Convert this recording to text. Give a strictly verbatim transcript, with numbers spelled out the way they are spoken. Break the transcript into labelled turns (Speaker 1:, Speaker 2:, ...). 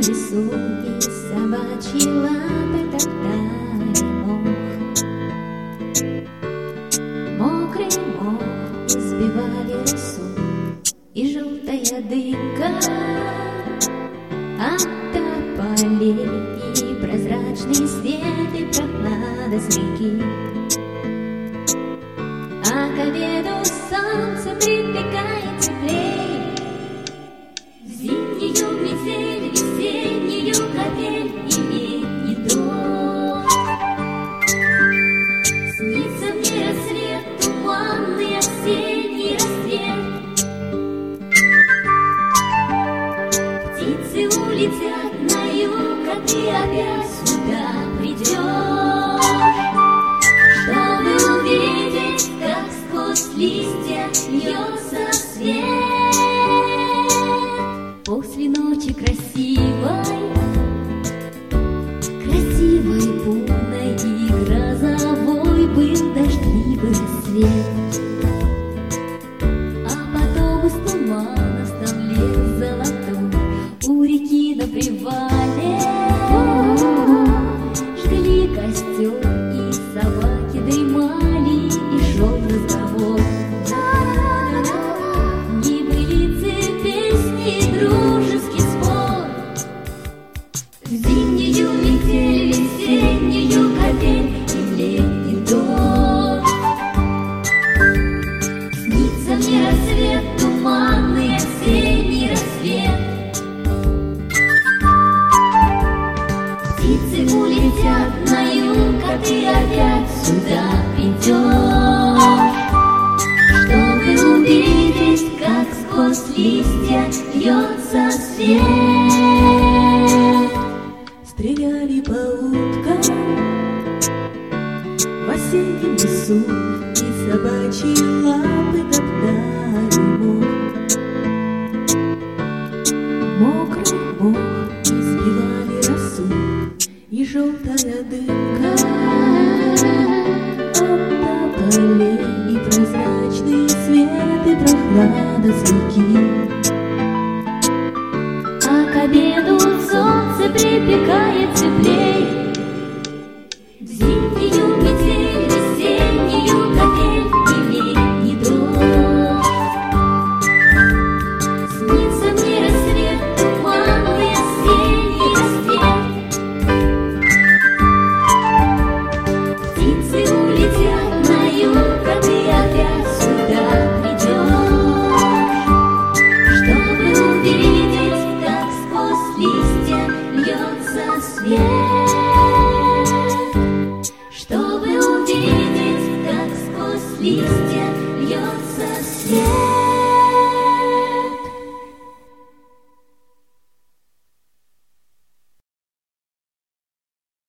Speaker 1: лесу, и собачьи лапы топтали мох. Мокрый мох избивали росу, и желтая дымка от тополей, и прозрачный свет, и прохлада с реки. А к обеду солнце припекает теплей. В зимнюю метель, весеннюю капель и летний дождь. Снится мне рассвет, туманный осенний рассвет. Птицы улетят на юг, а ты опять сюда придешь, чтобы увидеть, как сквозь листья льется свет. После ночи красивой, красивой, бурной и грозовой был дождливый рассвет. А потом из тумана стал лес золотой, у реки на привале жгли костер, и собаки дремали, и шел разговор. Небылицы, песни, дружеский спор. В зимнюю метель, весеннюю капель и летний дождь. Снится мне рассвет, туманный осенний рассвет. Птицы улетят на юг, а ты опять сюда придешь, чтобы увидеть, как сквозь листья льется свет.
Speaker 2: Стреляли по уткам в осеннем лесу, и собачьи лапы топтали мох. Мокрый мох избивали росу, и желтая дымка от тополей, и прозрачный свет, и прохлада с реки.
Speaker 1: А к обеду солнце припекает теплей. В зимнюю метель, весеннюю капель и летний дождь. Снится мне рассвет, туманный осенний рассвет. Птицы улетят на юг, а ты опять сюда придешь, чтобы увидеть, как сквозь листья льется свет. Чтобы увидеть, как сквозь листья льется свет.